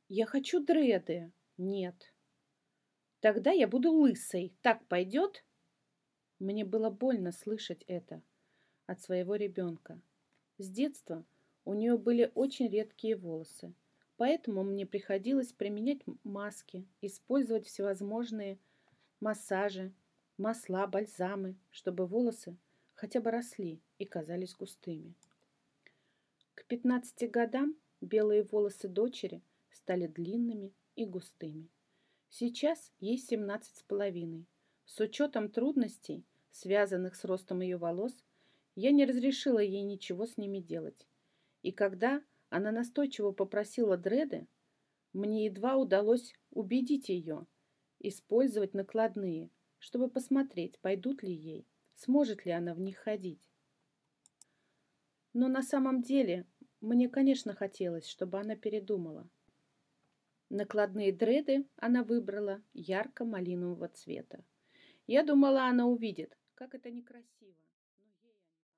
Я хочу дреды. Нет. Тогда я буду лысой. Так пойдет? Мне было больно слышать это от своего ребенка. С детства у нее были очень редкие волосы, поэтому мне приходилось применять маски, использовать всевозможные массажи, масла, бальзамы, чтобы волосы хотя бы росли и казались густыми. К 15 годам белые волосы дочери стали длинными и густыми. Сейчас ей 17 с половиной. С учетом трудностей, связанных с ростом ее волос, я не разрешила ей ничего с ними делать. И когда она настойчиво попросила дреды, мне едва удалось убедить ее использовать накладные, чтобы посмотреть, пойдут ли ей, сможет ли она в них ходить. Но на самом деле мне, конечно, хотелось, чтобы она передумала. Накладные дреды она выбрала ярко-малинового цвета. Я думала, она увидит, как это некрасиво.